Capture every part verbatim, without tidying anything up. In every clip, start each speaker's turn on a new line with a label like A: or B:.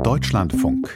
A: Deutschlandfunk.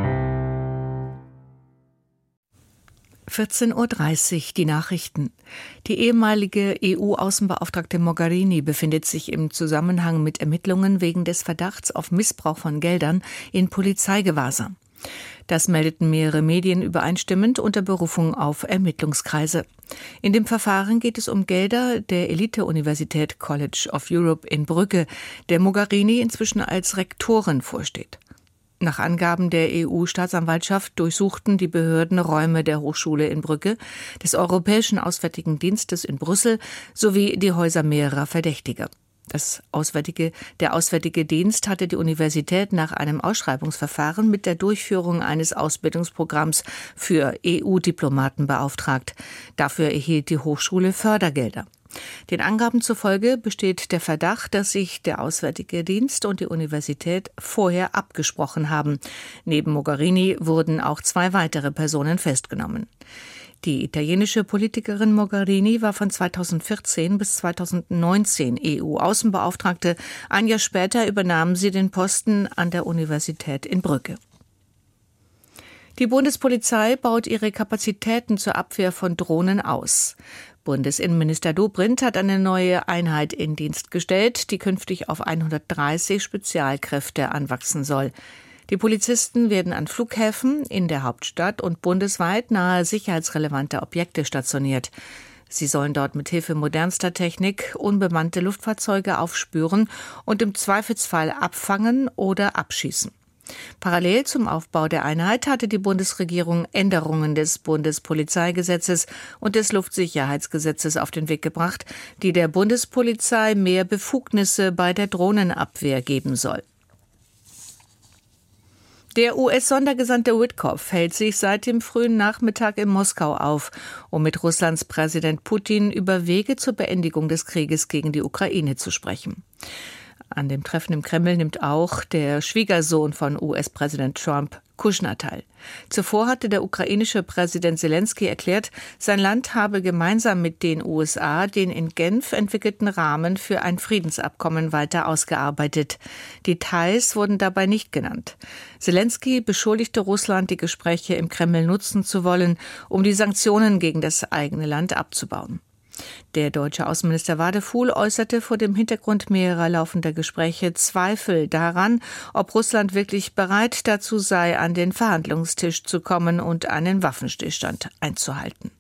B: vierzehn Uhr dreißig, die Nachrichten. Die ehemalige E U-Außenbeauftragte Mogherini befindet sich im Zusammenhang mit Ermittlungen wegen des Verdachts auf Missbrauch von Geldern in Polizeigewahrsam. Das meldeten mehrere Medien übereinstimmend unter Berufung auf Ermittlungskreise. In dem Verfahren geht es um Gelder der Elite-Universität College of Europe in Brügge, der Mogherini inzwischen als Rektorin vorsteht. Nach Angaben der E U-Staatsanwaltschaft durchsuchten die Behörden Räume der Hochschule in Brügge, des Europäischen Auswärtigen Dienstes in Brüssel sowie die Häuser mehrerer Verdächtiger. Das Auswärtige, der Auswärtige Dienst hatte die Universität nach einem Ausschreibungsverfahren mit der Durchführung eines Ausbildungsprogramms für E U-Diplomaten beauftragt. Dafür erhielt die Hochschule Fördergelder. Den Angaben zufolge besteht der Verdacht, dass sich der Auswärtige Dienst und die Universität vorher abgesprochen haben. Neben Mogherini wurden auch zwei weitere Personen festgenommen. Die italienische Politikerin Mogherini war von zweitausendvierzehn bis zweitausendneunzehn E U-Außenbeauftragte. Ein Jahr später übernahm sie den Posten an der Universität in Brügge. Die Bundespolizei baut ihre Kapazitäten zur Abwehr von Drohnen aus. Bundesinnenminister Dobrindt hat eine neue Einheit in Dienst gestellt, die künftig auf hundertdreißig Spezialkräfte anwachsen soll. Die Polizisten werden an Flughäfen in der Hauptstadt und bundesweit nahe sicherheitsrelevante Objekte stationiert. Sie sollen dort mit Hilfe modernster Technik unbemannte Luftfahrzeuge aufspüren und im Zweifelsfall abfangen oder abschießen. Parallel zum Aufbau der Einheit hatte die Bundesregierung Änderungen des Bundespolizeigesetzes und des Luftsicherheitsgesetzes auf den Weg gebracht, die der Bundespolizei mehr Befugnisse bei der Drohnenabwehr geben soll. Der U S-Sondergesandte Witkoff hält sich seit dem frühen Nachmittag in Moskau auf, um mit Russlands Präsident Putin über Wege zur Beendigung des Krieges gegen die Ukraine zu sprechen. An dem Treffen im Kreml nimmt auch der Schwiegersohn von U S-Präsident Trump, Kushner, teil. Zuvor hatte der ukrainische Präsident Selenskyj erklärt, sein Land habe gemeinsam mit den U S A den in Genf entwickelten Rahmen für ein Friedensabkommen weiter ausgearbeitet. Details wurden dabei nicht genannt. Selenskyj beschuldigte Russland, die Gespräche im Kreml nutzen zu wollen, um die Sanktionen gegen das eigene Land abzubauen. Der deutsche Außenminister Wadefuhl äußerte vor dem Hintergrund mehrerer laufender Gespräche Zweifel daran, ob Russland wirklich bereit dazu sei, an den Verhandlungstisch zu kommen und einen Waffenstillstand einzuhalten.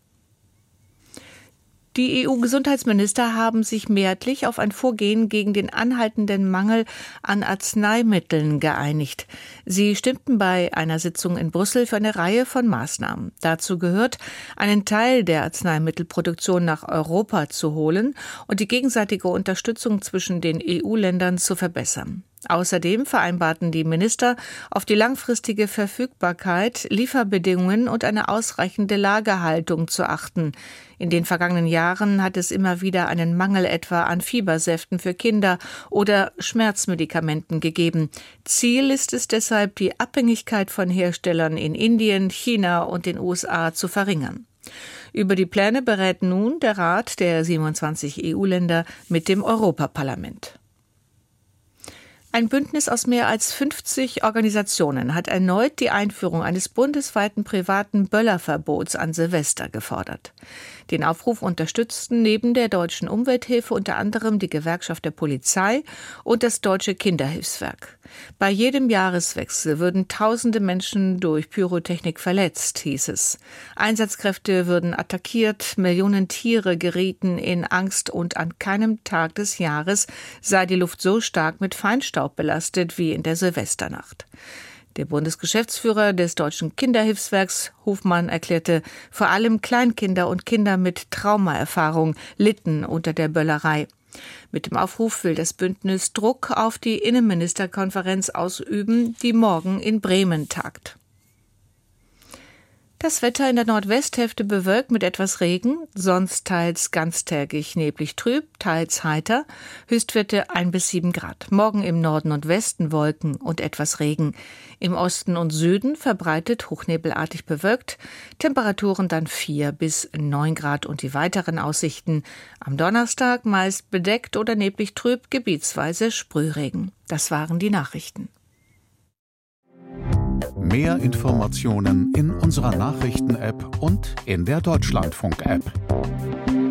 B: Die E U-Gesundheitsminister haben sich mehrheitlich auf ein Vorgehen gegen den anhaltenden Mangel an Arzneimitteln geeinigt. Sie stimmten bei einer Sitzung in Brüssel für eine Reihe von Maßnahmen. Dazu gehört, einen Teil der Arzneimittelproduktion nach Europa zu holen und die gegenseitige Unterstützung zwischen den E U-Ländern zu verbessern. Außerdem vereinbarten die Minister, auf die langfristige Verfügbarkeit, Lieferbedingungen und eine ausreichende Lagerhaltung zu achten. In den vergangenen Jahren hat es immer wieder einen Mangel etwa an Fiebersäften für Kinder oder Schmerzmedikamenten gegeben. Ziel ist es deshalb, die Abhängigkeit von Herstellern in Indien, China und den U S A zu verringern. Über die Pläne berät nun der Rat der siebenundzwanzig E U-Länder mit dem Europaparlament. Ein Bündnis aus mehr als fünfzig Organisationen hat erneut die Einführung eines bundesweiten privaten Böllerverbots an Silvester gefordert. Den Aufruf unterstützten neben der Deutschen Umwelthilfe unter anderem die Gewerkschaft der Polizei und das Deutsche Kinderhilfswerk. Bei jedem Jahreswechsel würden tausende Menschen durch Pyrotechnik verletzt, hieß es. Einsatzkräfte würden attackiert, Millionen Tiere gerieten in Angst und an keinem Tag des Jahres sei die Luft so stark mit Feinstaub belastet wie in der Silvesternacht. Der Bundesgeschäftsführer des Deutschen Kinderhilfswerks, Hofmann, erklärte, vor allem Kleinkinder und Kinder mit Traumaerfahrung litten unter der Böllerei. Mit dem Aufruf will das Bündnis Druck auf die Innenministerkonferenz ausüben, die morgen in Bremen tagt. Das Wetter in der Nordwesthälfte bewölkt mit etwas Regen, sonst teils ganztägig neblig trüb, teils heiter, Höchstwerte ein bis sieben Grad. Morgen im Norden und Westen Wolken und etwas Regen. Im Osten und Süden verbreitet hochnebelartig bewölkt, Temperaturen dann vier bis neun Grad und die weiteren Aussichten. Am Donnerstag meist bedeckt oder neblig trüb, gebietsweise Sprühregen. Das waren die Nachrichten.
A: Mehr Informationen in unserer Nachrichten-App und in der Deutschlandfunk-App.